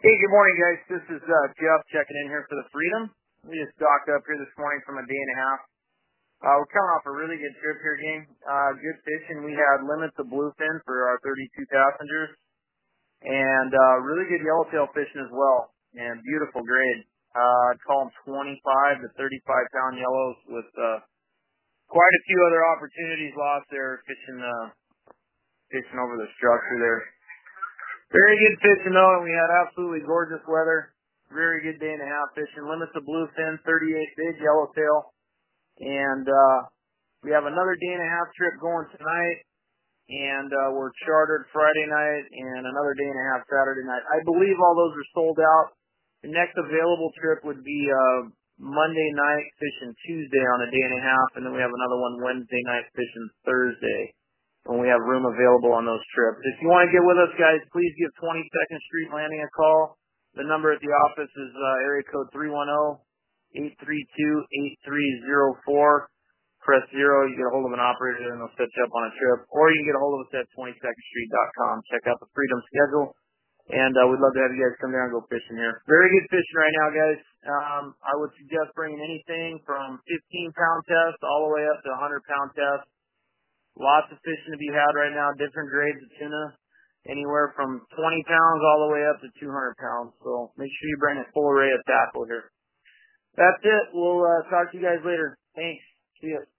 Hey, good morning, guys. This is Jeff checking in here for the Freedom. We just docked up here this morning from a day and a half. We're coming off a really good trip here, gang. Good fishing. We had limits of bluefin for our 32 passengers, and really good yellowtail fishing as well, and beautiful grade. I'd call them 25 to 35 pound yellows with quite a few other opportunities lost there fishing over the structure there. Very good fishing though, and we had absolutely gorgeous weather. Very good day and a half fishing. Limits of bluefin, 38 big yellowtail, and we have another day and a half trip going tonight, and we're chartered Friday night and another day and a half Saturday night. I believe all those are sold out. The next available trip would be Monday night fishing Tuesday on a day and a half, and then we have another one Wednesday night fishing Thursday when we have room available on those trips. If you want to get with us, guys, please give 22nd Street Landing a call. The number at the office is area code 310-832-8304. Press 0. You get a hold of an operator, and they'll set you up on a trip. Or you can get a hold of us at 22ndstreet.com. Check out the Freedom schedule, and we'd love to have you guys come down and go fishing here. Very good fishing right now, guys. I would suggest bringing anything from 15-pound test all the way up to 100-pound test. Lots of fishing to be had right now, different grades of tuna, anywhere from 20 pounds all the way up to 200 pounds. So make sure you bring a full array of tackle here. That's it. We'll talk to you guys later. Thanks. See ya.